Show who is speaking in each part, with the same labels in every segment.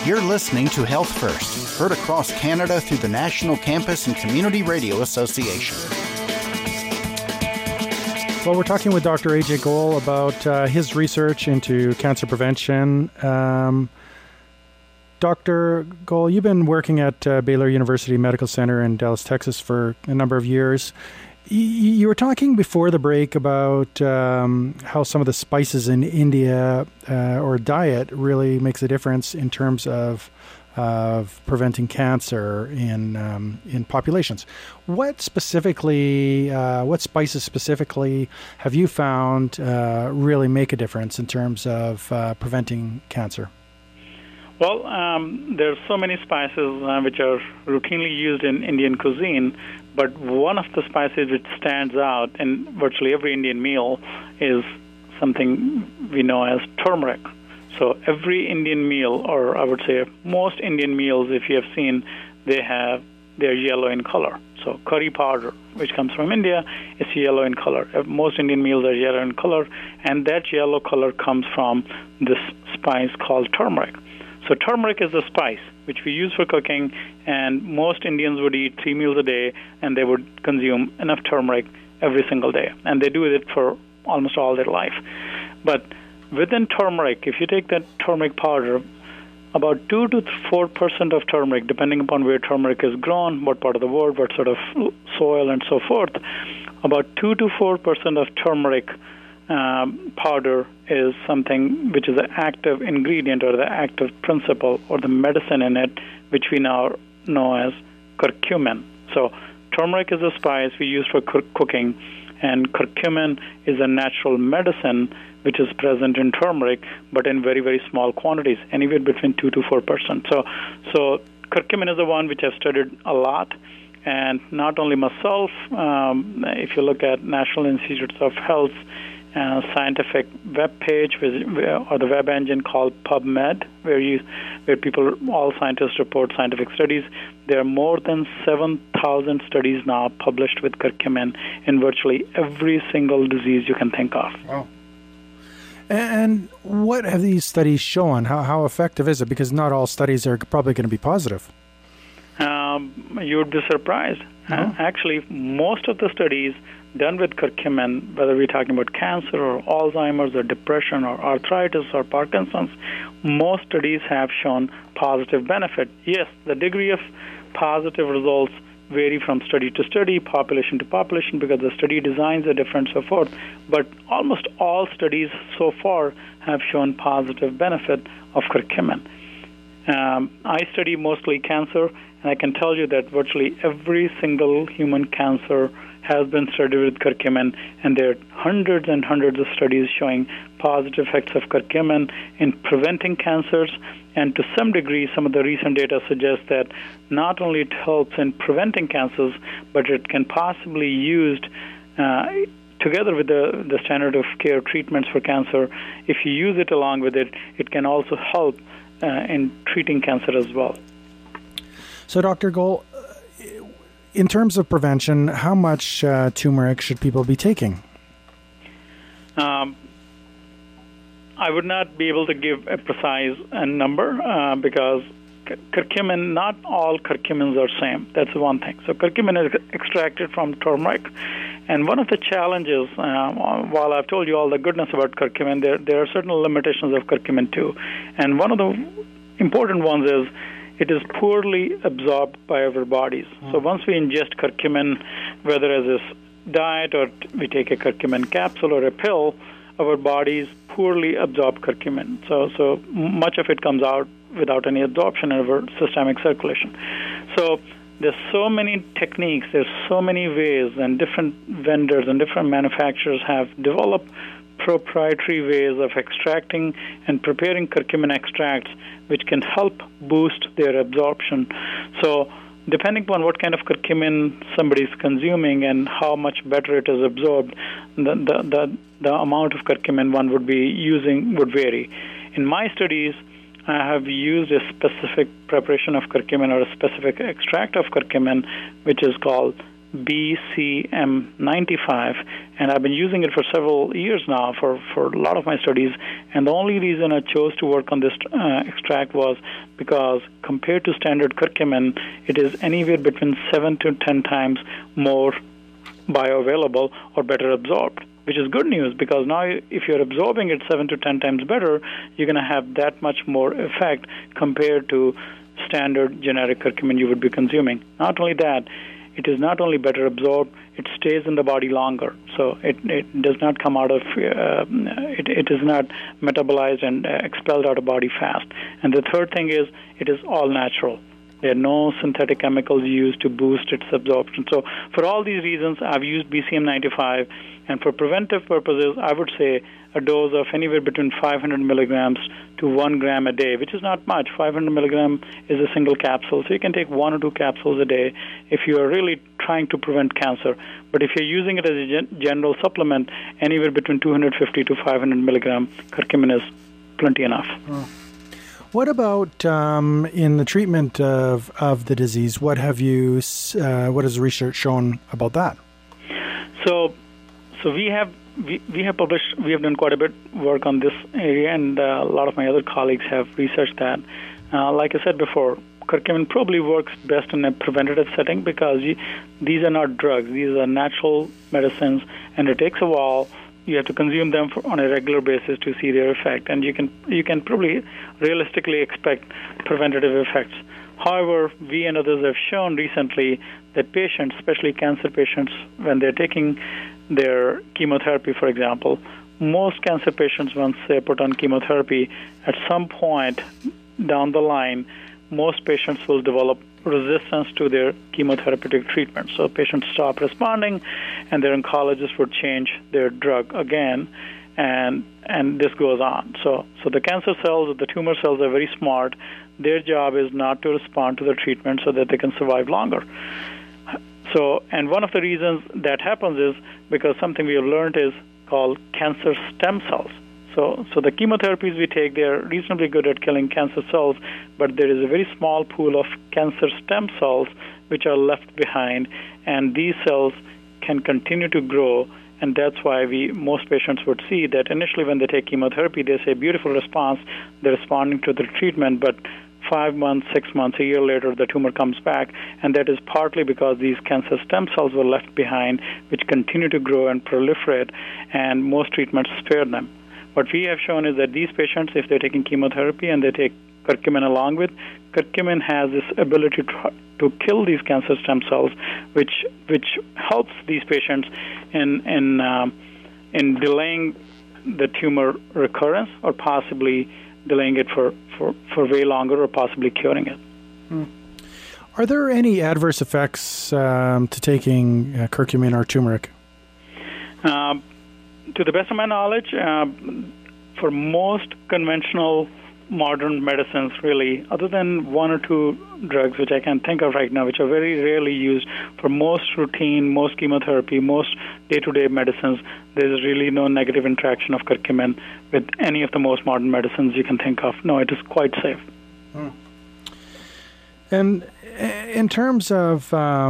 Speaker 1: You're listening to Health First, heard across Canada through the National Campus and Community Radio Association.
Speaker 2: Well, we're talking with Dr. A.J. Goel about his research into cancer prevention. Dr. Goel, you've been working at Baylor University Medical Center in Dallas, Texas for a number of years. You were talking before the break about how some of the spices in India or diet really makes a difference in terms of preventing cancer in populations. What spices specifically have you found really make a difference in terms of preventing cancer?
Speaker 3: Well, there's so many spices which are routinely used in Indian cuisine, but one of the spices which stands out in virtually every Indian meal is something we know as turmeric. So every Indian meal, or I would say most Indian meals, if you have seen, they're yellow in color. So curry powder, which comes from India, is yellow in color. Most Indian meals are yellow in color, and that yellow color comes from this spice called turmeric. So turmeric is a spice which we use for cooking, and most Indians would eat 3 meals a day, and they would consume enough turmeric every single day. And they do it for almost all their life. But within turmeric, if you take that turmeric powder, about 2 to 4% of turmeric, depending upon where turmeric is grown, what part of the world, what sort of soil, and so forth, about 2 to 4% of turmeric powder is something which is an active ingredient or the active principle or the medicine in it, which we now know as curcumin. So turmeric is a spice we use for cooking, and curcumin is a natural medicine which is present in turmeric, but in very, very small quantities, anywhere between 2 to 4%. So curcumin is the one which I've studied a lot, and not only myself. If you look at National Institutes of Health scientific web page or the web engine called PubMed, where all scientists report scientific studies. There are more than 7,000 studies now published with curcumin in virtually every single disease you can think of.
Speaker 2: Wow. And what have these studies shown? How effective is it? Because not all studies are probably going to be positive.
Speaker 3: You would be surprised. Actually, most of the studies done with curcumin, whether we're talking about cancer or Alzheimer's or depression or arthritis or Parkinson's, most studies have shown positive benefit. Yes, the degree of positive results vary from study to study, population to population, because the study designs are different, so forth. But almost all studies so far have shown positive benefit of curcumin. I study mostly cancer, and I can tell you that virtually every single human cancer has been studied with curcumin, and there are hundreds and hundreds of studies showing positive effects of curcumin in preventing cancers. And to some degree, some of the recent data suggests that not only it helps in preventing cancers, but it can possibly be used together with the standard of care treatments for cancer. If you use it along with it, it can also help in treating cancer as well.
Speaker 2: So, Dr. Goel, in terms of prevention, how much turmeric should people be taking?
Speaker 3: I would not be able to give a precise number because curcumin, not all curcumins are same. That's one thing. So curcumin is extracted from turmeric. And one of the challenges, while I've told you all the goodness about curcumin, there are certain limitations of curcumin too. And one of the important ones is it is poorly absorbed by our bodies. So once we ingest curcumin, whether as a diet or we take a curcumin capsule or a pill, our bodies poorly absorb curcumin. So much of it comes out without any absorption in our systemic circulation. So there's so many techniques, there's so many ways, and different vendors and different manufacturers have developed proprietary ways of extracting and preparing curcumin extracts which can help boost their absorption. So depending upon what kind of curcumin somebody is consuming and how much better it is absorbed, the amount of curcumin one would be using would vary. In my studies, I have used a specific preparation of curcumin or a specific extract of curcumin, which is called BCM95, and I've been using it for several years now for a lot of my studies. And the only reason I chose to work on this extract was because compared to standard curcumin, it is anywhere between 7 to 10 times more bioavailable or better absorbed, which is good news, because now if you're absorbing it 7 to 10 times better, you're going to have that much more effect compared to standard generic curcumin you would be consuming. Not only that, it is not only better absorbed, it stays in the body longer. So it does not come out of, it is not metabolized and expelled out of body fast. And the third thing is, it is all natural. There are no synthetic chemicals used to boost its absorption. So for all these reasons, I've used BCM95. And for preventive purposes, I would say a dose of anywhere between 500 milligrams to 1 gram a day, which is not much. 500 milligram is a single capsule. So you can take 1 or 2 capsules a day if you are really trying to prevent cancer. But if you're using it as a general supplement, anywhere between 250 to 500 milligram curcumin is plenty enough.
Speaker 2: What about in the treatment of the disease? What has research shown about that?
Speaker 3: So we have published, we have done quite a bit of work on this area, and a lot of my other colleagues have researched that. Like I said before, curcumin probably works best in a preventative setting because these are not drugs; these are natural medicines, and it takes a while. You have to consume them on a regular basis to see their effect, and you can probably realistically expect preventative effects. However, we and others have shown recently that patients, especially cancer patients, when they're taking their chemotherapy, for example, most cancer patients, once they're put on chemotherapy, at some point down the line, most patients will develop resistance to their chemotherapeutic treatment. So patients stop responding, and their oncologist would change their drug again, and this goes on. So the cancer cells, the tumor cells are very smart. Their job is not to respond to the treatment so that they can survive longer. So, and one of the reasons that happens is because something we have learned is called cancer stem cells. So the chemotherapies we take, they are reasonably good at killing cancer cells, but there is a very small pool of cancer stem cells which are left behind, and these cells can continue to grow, and that's why most patients would see that initially when they take chemotherapy, they say beautiful response, they're responding to the treatment, but 5 months, 6 months, a year later, the tumor comes back, and that is partly because these cancer stem cells were left behind, which continue to grow and proliferate, and most treatments spare them. What we have shown is that these patients, if they're taking chemotherapy and they take curcumin along with, curcumin has this ability to kill these cancer stem cells, which helps these patients in delaying the tumor recurrence, or possibly delaying it for way longer, or possibly curing it.
Speaker 2: Are there any adverse effects to taking curcumin or turmeric?
Speaker 3: To the best of my knowledge, for most conventional modern medicines, really, other than 1 or 2 drugs, which I can't think of right now, which are very rarely used for most routine, most chemotherapy, most day-to-day medicines, there's really no negative interaction of curcumin with any of the most modern medicines you can think of. No, it is quite safe.
Speaker 2: And in terms of,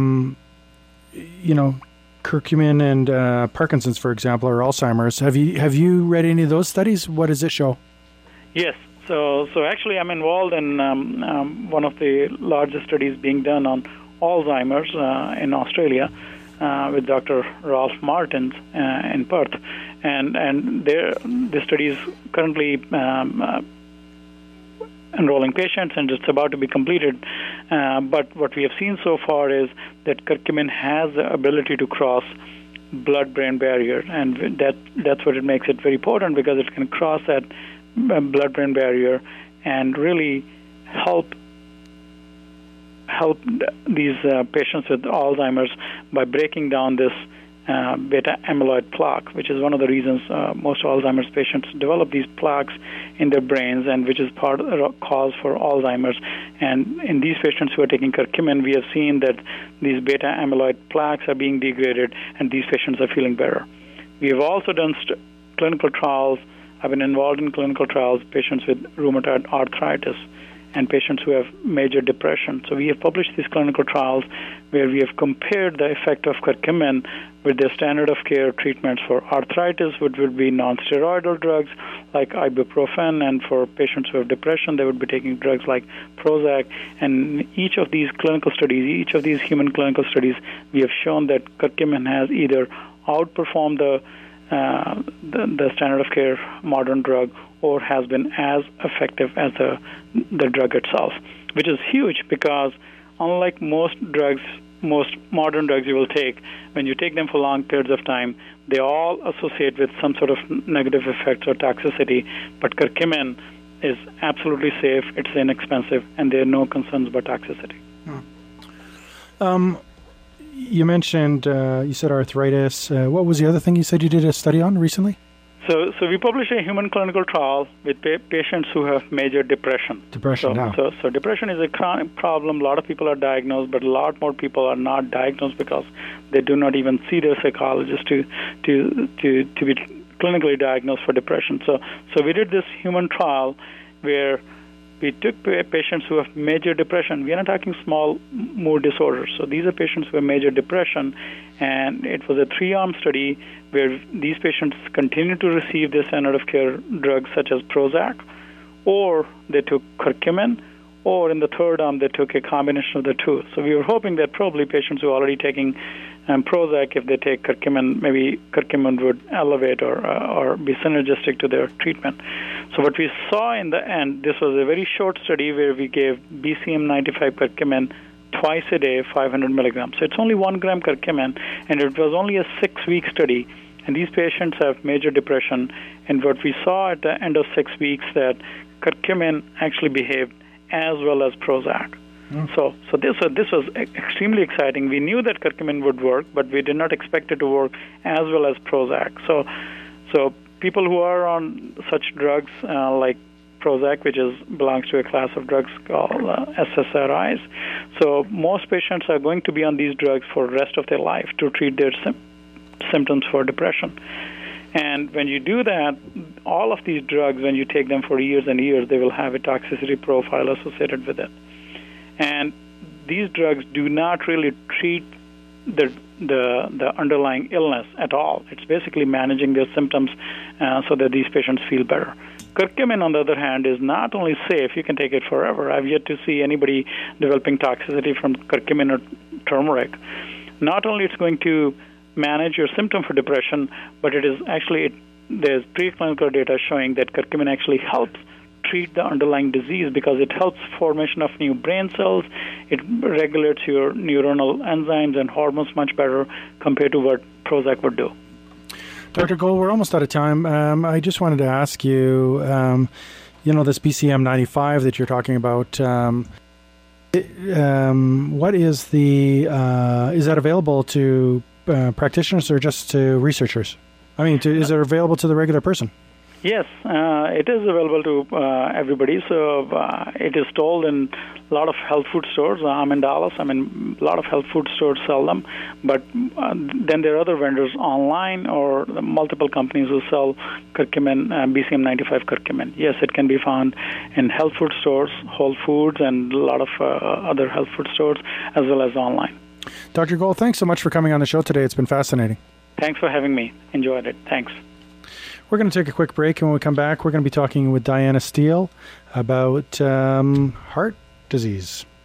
Speaker 2: curcumin and Parkinson's, for example, or Alzheimer's, have you read any of those studies? What does it show?
Speaker 3: Yes. So actually, I'm involved in one of the largest studies being done on Alzheimer's in Australia with Dr. Ralph Martins in Perth, and the study is currently enrolling patients, and it's about to be completed. But what we have seen so far is that curcumin has the ability to cross blood-brain barrier, and that's what it makes it very potent, because it can cross that blood-brain barrier and really help these patients with Alzheimer's by breaking down this beta amyloid plaque, which is one of the reasons most Alzheimer's patients develop these plaques in their brains, and which is part of the cause for Alzheimer's. And in these patients who are taking curcumin, we have seen that these beta amyloid plaques are being degraded, and these patients are feeling better. We have also done clinical trials. I've been involved in clinical trials, patients with rheumatoid arthritis, and patients who have major depression. So we have published these clinical trials where we have compared the effect of curcumin with the standard of care treatments for arthritis, which would be non-steroidal drugs like ibuprofen, and for patients who have depression, they would be taking drugs like Prozac. And each of these clinical studies, each of these human clinical studies, we have shown that curcumin has either outperformed the standard of care modern drug or has been as effective as the drug itself, which is huge because unlike most modern drugs you will take, when you take them for long periods of time, they all associate with some sort of negative effects or toxicity. But curcumin is absolutely safe, it's inexpensive, and there are no concerns about toxicity.
Speaker 2: You mentioned, you said arthritis. What was the other thing you said you did a study on recently?
Speaker 3: So we published a human clinical trial with patients who have major depression. So depression is a chronic problem. A lot of people are diagnosed, but a lot more people are not diagnosed because they do not even see their psychologist to be clinically diagnosed for depression. So we did this human trial where we took patients who have major depression. We are not talking small mood disorders. So these are patients who have major depression, and it was a 3-arm study where these patients continued to receive the standard of care drugs such as Prozac, or they took curcumin, or in the 3rd arm they took a combination of the two. So we were hoping that probably patients who are already taking Prozac, if they take curcumin, maybe curcumin would elevate or be synergistic to their treatment. So what we saw in the end, this was a very short study where we gave BCM95 curcumin twice a day, 500 milligrams. So it's only 1 gram curcumin, and it was only a 6-week study. And these patients have major depression. And what we saw at the end of 6 weeks that curcumin actually behaved as well as Prozac. So this was extremely exciting. We knew that curcumin would work, but we did not expect it to work as well as Prozac. So people who are on such drugs like Prozac, which belongs to a class of drugs called SSRIs. So most patients are going to be on these drugs for the rest of their life to treat their symptoms for depression. And when you do that, all of these drugs, when you take them for years and years, they will have a toxicity profile associated with it. And these drugs do not really treat the underlying illness at all. It's basically managing their symptoms so that these patients feel better. Curcumin, on the other hand, is not only safe, you can take it forever. I've yet to see anybody developing toxicity from curcumin or turmeric. Not only it's going to manage your symptom for depression, but it is actually, there's preclinical data showing that curcumin actually helps treat the underlying disease because it helps formation of new brain cells. It regulates your neuronal enzymes and hormones much better compared to what Prozac would do.
Speaker 2: Dr. Goel, we're almost out of time. I just wanted to ask you, this BCM95 that you're talking about, what is is that available to practitioners or just to researchers? I mean, is it available to the regular person?
Speaker 3: Yes, it is available to everybody. So it is sold in a lot of health food stores. I'm in Dallas. A lot of health food stores sell them. But then there are other vendors online or multiple companies who sell curcumin, BCM95 curcumin. Yes, it can be found in health food stores, Whole Foods, and a lot of other health food stores, as well as online.
Speaker 2: Dr. Goel, thanks so much for coming on the show today. It's been fascinating.
Speaker 3: Thanks for having me. Enjoyed it. Thanks.
Speaker 2: We're going to take a quick break, and when we come back, we're going to be talking with Diana Steele about heart disease.